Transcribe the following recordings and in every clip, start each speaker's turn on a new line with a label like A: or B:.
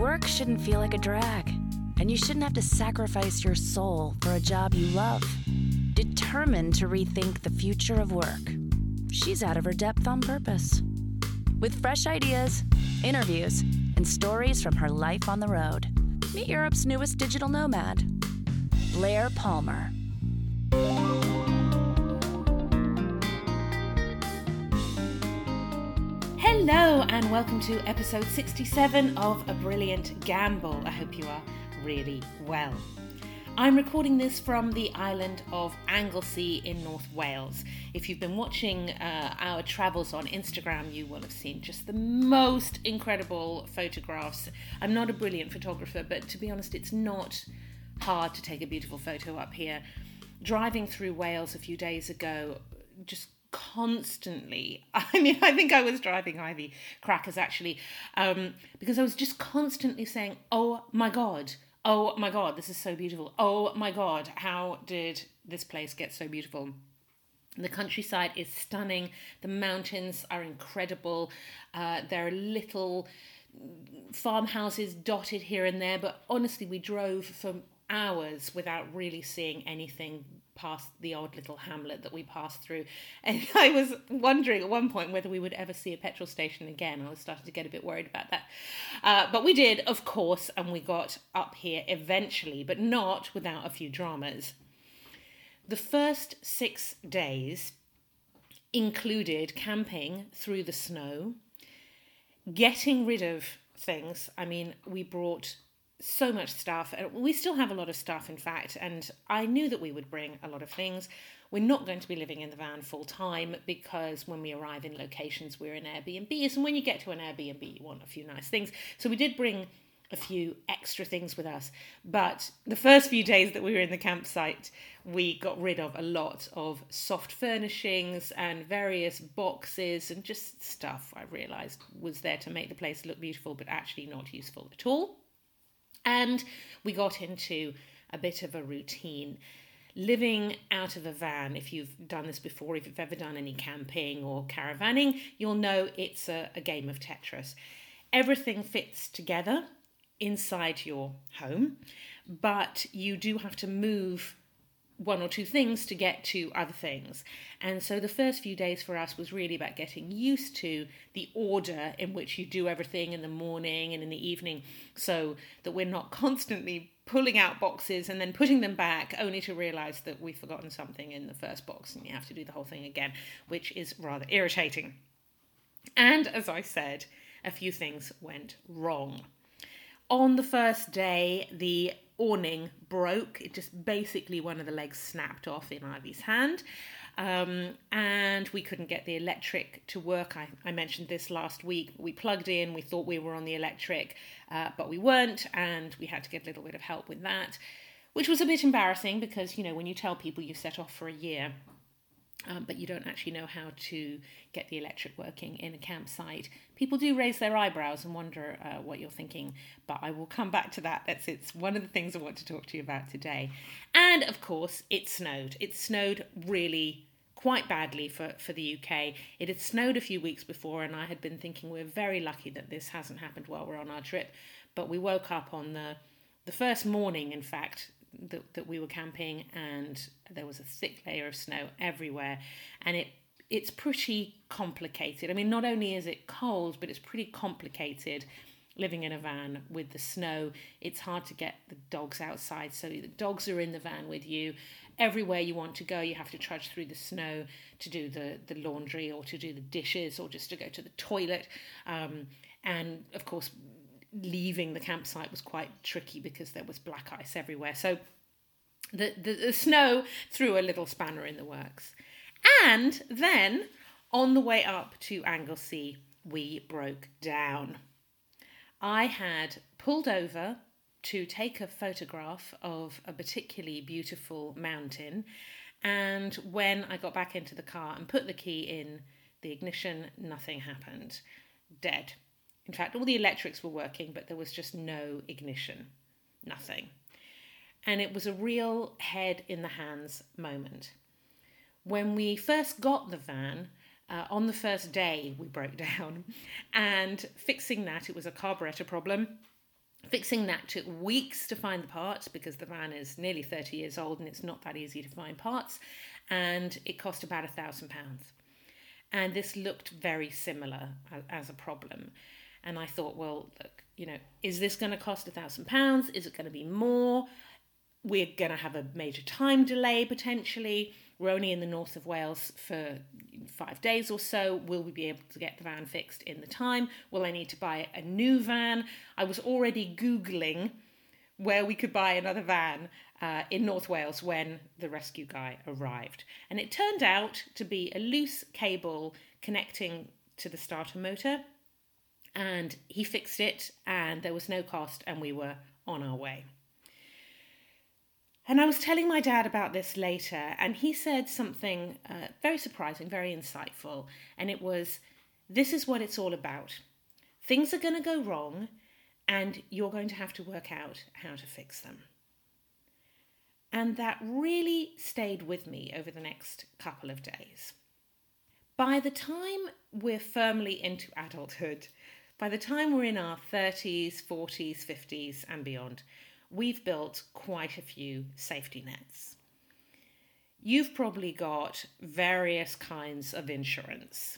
A: Work shouldn't feel like a drag, and you shouldn't have to sacrifice your soul for a job you love. Determined to rethink the future of work, she's out of her depth on purpose. With fresh ideas, interviews, and stories from her life on the road, meet Europe's newest digital nomad, Blair Palmer.
B: Hello and welcome to episode 67 of A Brilliant Gamble. I hope you are really well. I'm recording this from the island of Anglesey in North Wales. If you've been watching our travels on Instagram, you will have seen just the most incredible photographs. I'm not a brilliant photographer, but to be honest, it's not hard to take a beautiful photo up here. Driving through Wales a few days ago, just constantly, I think I was driving Ivy Crackers actually, because I was just constantly saying, oh my God, this is so beautiful. Oh my God, how did this place get so beautiful? The countryside is stunning. The mountains are incredible. There are little farmhouses dotted here and there, but honestly, we drove for hours without really seeing anything past the odd little hamlet that we passed through. And I was wondering at one point whether we would ever see a petrol station again. I was starting to get a bit worried about that. But we did, of course, and we got up here eventually, but not without a few dramas. The first 6 days included camping through the snow, getting rid of things. I mean, we brought so much stuff. We still have a lot of stuff, in fact, and I knew that we would bring a lot of things. We're not going to be living in the van full time because when we arrive in locations, we're in Airbnbs, and when you get to an Airbnb, you want a few nice things. So we did bring a few extra things with us, but the first few days that we were in the campsite, we got rid of a lot of soft furnishings and various boxes and just stuff I realised was there to make the place look beautiful, but actually not useful at all. And we got into a bit of a routine. Living out of a van, if you've done this before, if you've ever done any camping or caravanning, you'll know it's a game of Tetris. Everything fits together inside your home, but you do have to move one or two things to get to other things. And so the first few days for us was really about getting used to the order in which you do everything in the morning and in the evening, so that we're not constantly pulling out boxes and then putting them back only to realise that we've forgotten something in the first box and you have to do the whole thing again, which is rather irritating. And as I said, a few things went wrong. On the first day, the awning broke. It just basically, one of the legs snapped off in Ivy's hand, and we couldn't get the electric to work. I mentioned this last week. We plugged in, we thought we were on the electric, but we weren't, and we had to get a little bit of help with that, which was a bit embarrassing because, you know, when you tell people you set off for a year, but you don't actually know how to get the electric working in a campsite, people do raise their eyebrows and wonder what you're thinking. But I will come back to that. It's one of the things I want to talk to you about today. And of course, it snowed. It snowed really quite badly for the UK. It had snowed a few weeks before, and I had been thinking we're very lucky that this hasn't happened while we're on our trip. But we woke up on the first morning, in fact, that we were camping, and there was a thick layer of snow everywhere, and it's pretty complicated. I mean, not only is it cold, but it's pretty complicated living in a van with the snow. It's hard to get the dogs outside, so the dogs are in the van with you. Everywhere you want to go, you have to trudge through the snow to do the laundry or to do the dishes or just to go to the toilet, and of course leaving the campsite was quite tricky because there was black ice everywhere. So the snow threw a little spanner in the works. And then on the way up to Anglesey, we broke down. I had pulled over to take a photograph of a particularly beautiful mountain, and when I got back into the car and put the key in the ignition, nothing happened. Dead. In fact, all the electrics were working, but there was just no ignition. Nothing. And it was a real head in the hands moment. When we first got the van, on the first day we broke down, and fixing that, it was a carburetor problem. Fixing that took weeks to find the parts because the van is nearly 30 years old and it's not that easy to find parts. And it cost about £1,000. And this looked very similar as a problem. And I thought, well, look, is this going to cost £1,000? Is it going to be more? We're going to have a major time delay potentially. We're only in the north of Wales for 5 days or so. Will we be able to get the van fixed in the time? Will I need to buy a new van? I was already Googling where we could buy another van in North Wales when the rescue guy arrived. And it turned out to be a loose cable connecting to the starter motor. And he fixed it and there was no cost and we were on our way. And I was telling my dad about this later, and he said something very surprising, very insightful. And it was, this is what it's all about. Things are going to go wrong, and you're going to have to work out how to fix them. And that really stayed with me over the next couple of days. By the time we're firmly into adulthood, by the time we're in our 30s, 40s, 50s, and beyond, we've built quite a few safety nets. You've probably got various kinds of insurance.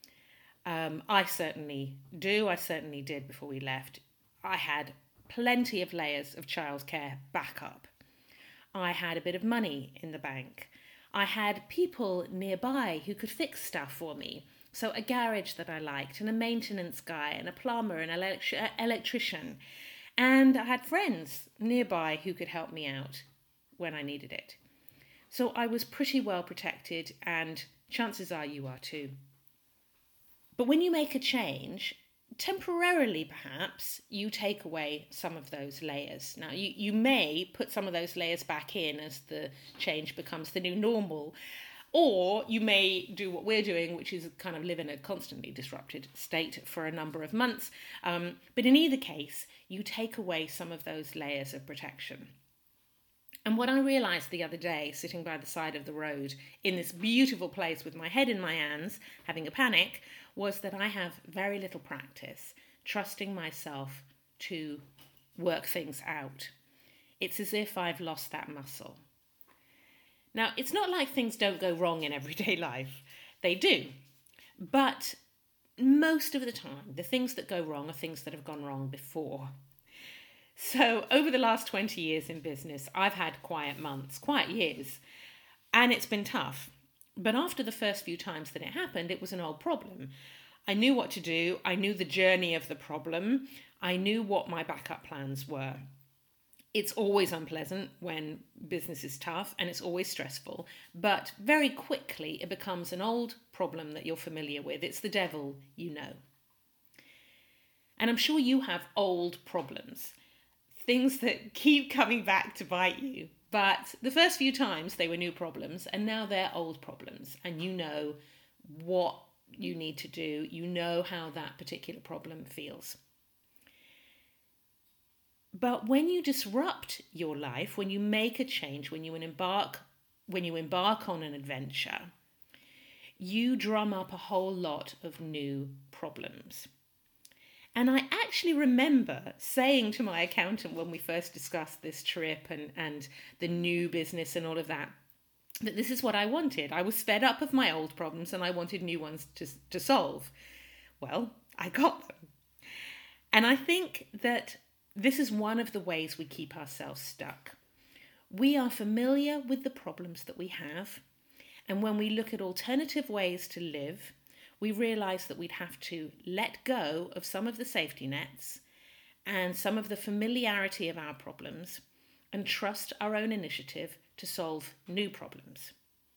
B: I certainly do. I certainly did before we left. I had plenty of layers of childcare backup. I had a bit of money in the bank. I had people nearby who could fix stuff for me. So a garage that I liked, and a maintenance guy, and a plumber, and an electrician. And I had friends nearby who could help me out when I needed it. So I was pretty well protected, and chances are you are too. But when you make a change, temporarily perhaps, you take away some of those layers. Now, you may put some of those layers back in as the change becomes the new normal. Or you may do what we're doing, which is kind of live in a constantly disrupted state for a number of months. But in either case, you take away some of those layers of protection. And what I realised the other day, sitting by the side of the road in this beautiful place with my head in my hands, having a panic, was that I have very little practice trusting myself to work things out. It's as if I've lost that muscle. Now, it's not like things don't go wrong in everyday life. They do. But most of the time, the things that go wrong are things that have gone wrong before. So over the last 20 years in business, I've had quiet months, quiet years, and it's been tough. But after the first few times that it happened, it was an old problem. I knew what to do. I knew the journey of the problem. I knew what my backup plans were. It's always unpleasant when business is tough and it's always stressful, but very quickly it becomes an old problem that you're familiar with. It's the devil you know. And I'm sure you have old problems, things that keep coming back to bite you. But the first few times they were new problems and now they're old problems, and you know what you need to do. You know how that particular problem feels. But when you disrupt your life, when you make a change, when you embark on an adventure, you drum up a whole lot of new problems. And I actually remember saying to my accountant when we first discussed this trip and the new business and all of that this is what I wanted. I was fed up of my old problems and I wanted new ones to solve. Well, I got them. And I think that this is one of the ways we keep ourselves stuck. We are familiar with the problems that we have, and when we look at alternative ways to live, we realise that we'd have to let go of some of the safety nets and some of the familiarity of our problems and trust our own initiative to solve new problems.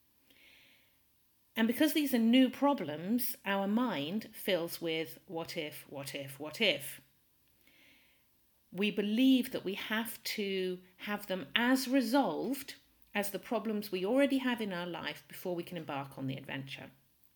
B: And because these are new problems, our mind fills with what if, what if, what if. We believe that we have to have them as resolved as the problems we already have in our life before we can embark on the adventure.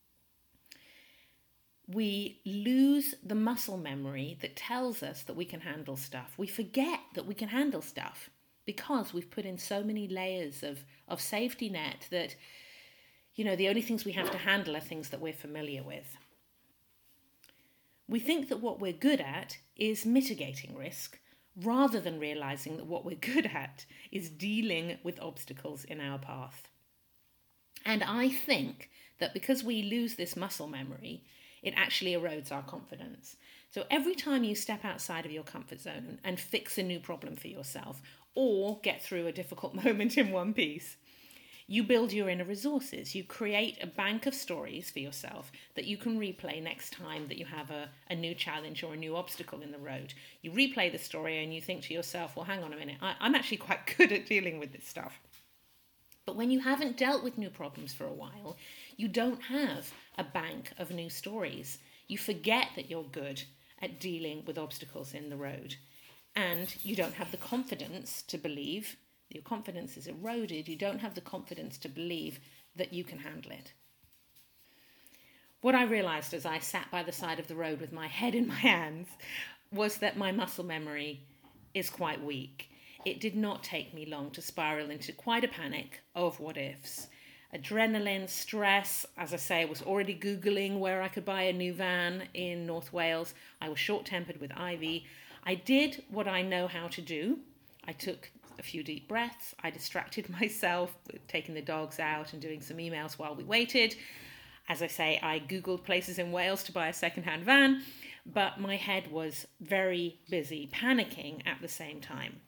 B: We lose the muscle memory that tells us that we can handle stuff. We forget that we can handle stuff because we've put in so many layers of safety net that, the only things we have to handle are things that we're familiar with. We think that what we're good at is mitigating risk rather than realizing that what we're good at is dealing with obstacles in our path. And I think that because we lose this muscle memory, it actually erodes our confidence. So every time you step outside of your comfort zone and fix a new problem for yourself or get through a difficult moment in one piece, you build your inner resources. You create a bank of stories for yourself that you can replay next time that you have a new challenge or a new obstacle in the road. You replay the story and you think to yourself, well, hang on a minute, I'm actually quite good at dealing with this stuff. But when you haven't dealt with new problems for a while, you don't have a bank of new stories. You forget that you're good at dealing with obstacles in the road. And you don't have the confidence to believe, your confidence is eroded, you don't have the confidence to believe that you can handle it. What I realised as I sat by the side of the road with my head in my hands was that my muscle memory is quite weak. It did not take me long to spiral into quite a panic of what ifs. Adrenaline, stress, as I say, I was already Googling where I could buy a new van in North Wales. I was short-tempered with Ivy. I did what I know how to do. I took a few deep breaths. I distracted myself with taking the dogs out and doing some emails while we waited. As I say, I Googled places in Wales to buy a second-hand van, but my head was very busy, panicking at the same time.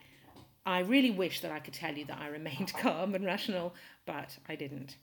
B: I really wish that I could tell you that I remained calm and rational, but I didn't.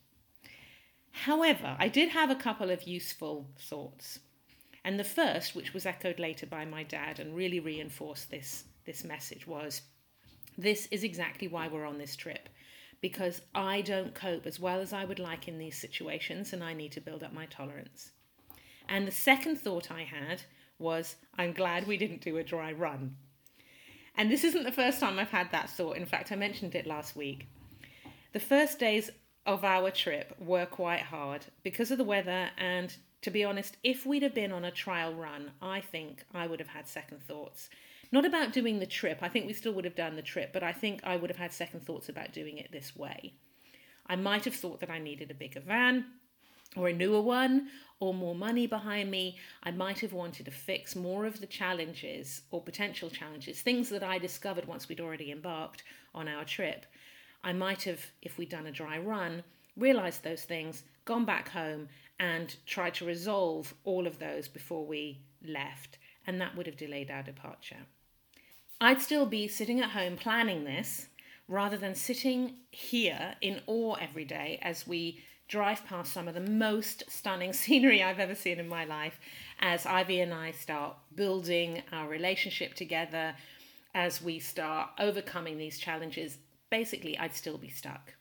B: However, I did have a couple of useful thoughts. And the first, which was echoed later by my dad and really reinforced this message, was this is exactly why we're on this trip, because I don't cope as well as I would like in these situations and I need to build up my tolerance. And the second thought I had was, I'm glad we didn't do a dry run. And this isn't the first time I've had that thought. In fact, I mentioned it last week. The first days of our trip were quite hard because of the weather. And to be honest, if we'd have been on a trial run, I think I would have had second thoughts. Not about doing the trip. I think we still would have done the trip, but I think I would have had second thoughts about doing it this way. I might have thought that I needed a bigger van or a newer one, or more money behind me. I might have wanted to fix more of the challenges or potential challenges, things that I discovered once we'd already embarked on our trip. I might have, if we'd done a dry run, realised those things, gone back home and tried to resolve all of those before we left, and that would have delayed our departure. I'd still be sitting at home planning this, rather than sitting here in awe every day as we drive past some of the most stunning scenery I've ever seen in my life, as Ivy and I start building our relationship together, as we start overcoming these challenges. Basically, I'd still be stuck.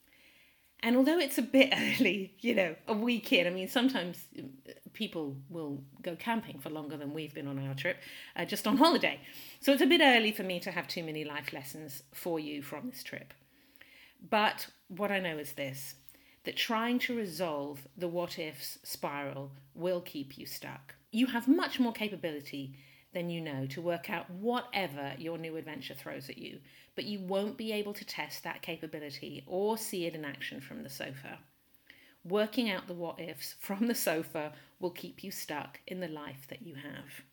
B: And although it's a bit early, a week in, I mean, sometimes people will go camping for longer than we've been on our trip, just on holiday. So it's a bit early for me to have too many life lessons for you from this trip. But what I know is this, that trying to resolve the what-ifs spiral will keep you stuck. You have much more capability than you know to work out whatever your new adventure throws at you, but you won't be able to test that capability or see it in action from the sofa. Working out the what-ifs from the sofa will keep you stuck in the life that you have.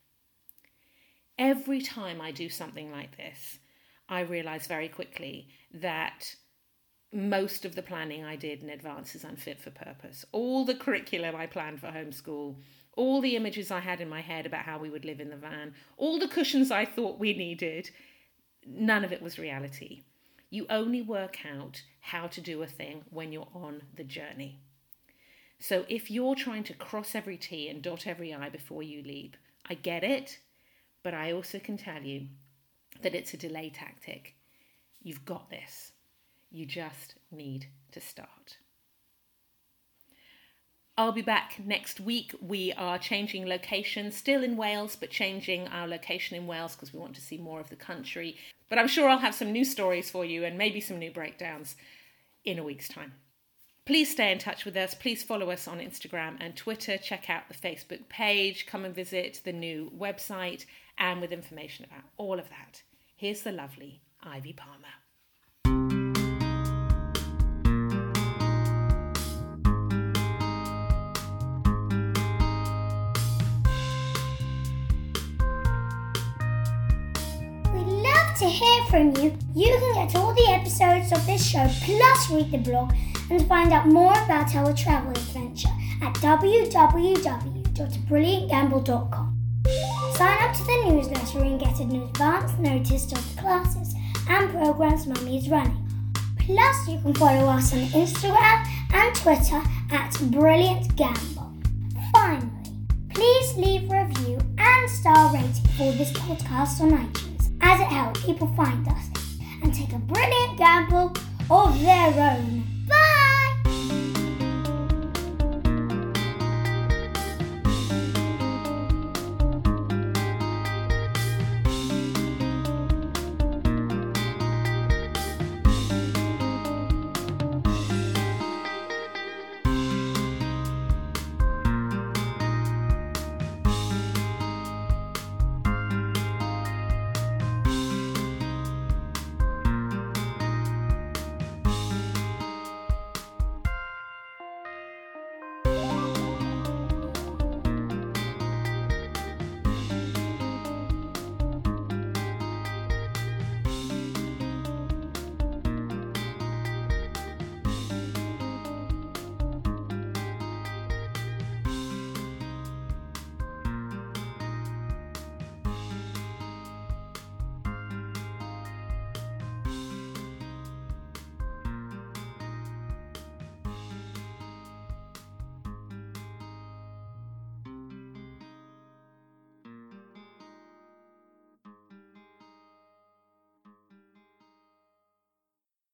B: Every time I do something like this, I realise very quickly that most of the planning I did in advance is unfit for purpose. All the curriculum I planned for homeschool, all the images I had in my head about how we would live in the van, all the cushions I thought we needed, none of it was reality. You only work out how to do a thing when you're on the journey. So if you're trying to cross every T and dot every I before you leap, I get it, but I also can tell you that it's a delay tactic. You've got this. You just need to start. I'll be back next week. We are changing location, still in Wales, but changing our location in Wales because we want to see more of the country. But I'm sure I'll have some new stories for you and maybe some new breakdowns in a week's time. Please stay in touch with us. Please follow us on Instagram and Twitter. Check out the Facebook page. Come and visit the new website and with information about all of that. Here's the lovely Ivy Palmer.
C: to hear from you. You can get all the episodes of this show plus read the blog and find out more about our travel adventure at www.brilliantgamble.com. Sign up to the newsletter and get an advance notice of the classes and programs Mummy is running. Plus, you can follow us on Instagram and Twitter at Brilliant Gamble. Finally, please leave a review and star rating for this podcast on iTunes, as it helps people find us and take a brilliant gamble of their own.